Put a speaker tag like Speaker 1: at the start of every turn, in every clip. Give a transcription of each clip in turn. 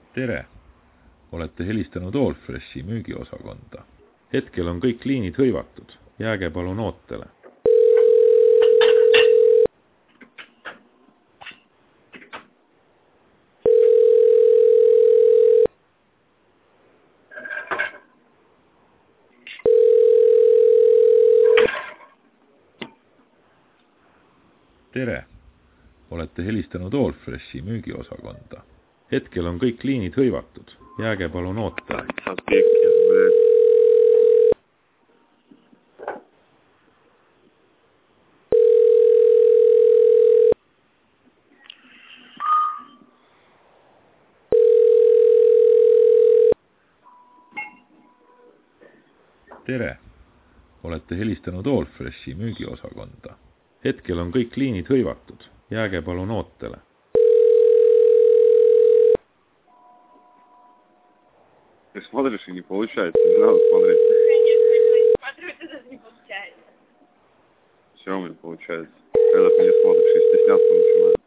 Speaker 1: Tere! Olete helistanud Allfreshi müügiosakonda. Hetkel on kõik liinid hõivatud. Jääge palun ootele. Tere! Olete helistanud Allfreshi müügiosakonda. Hetkel on kõik liinid hõivatud. Jääge palun ootele. Tere! Olete helistanud Allfreshi müügiosakonda. Hetkel on kõik liinid hõivatud. Jääge palun ootele.
Speaker 2: Ты смотришь и не получается. Не надо смотреть.
Speaker 3: Смотрю, это даже не получается.
Speaker 2: Все у меня получается. Когда ты не смотришь и стесняться начинаешь.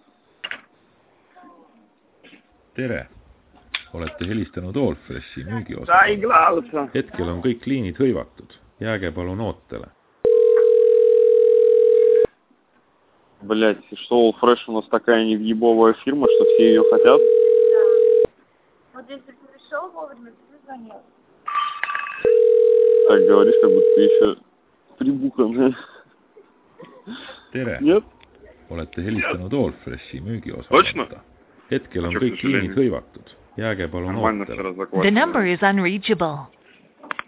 Speaker 1: Tere! Olete helistanud Allfreshi müügiosakonda. Hetkel on kõik liinid hõivatud. Jääge palun ootele.
Speaker 2: Блять, что Allfresh у нас такая невъебовая фирма, что все ее хотят?
Speaker 3: Да. Вот если ты пришел вовремя, ты звонил.
Speaker 2: Так говоришь, как будто ты еще прибуханная.
Speaker 1: Tere!
Speaker 2: Нет?
Speaker 1: Olete helistanud Allfreshi müügiosakonda. Hetkel on kõik liinid hõivatud. Jääge palun ootele.
Speaker 2: Нормально все разоклад.
Speaker 4: The number is unreachable.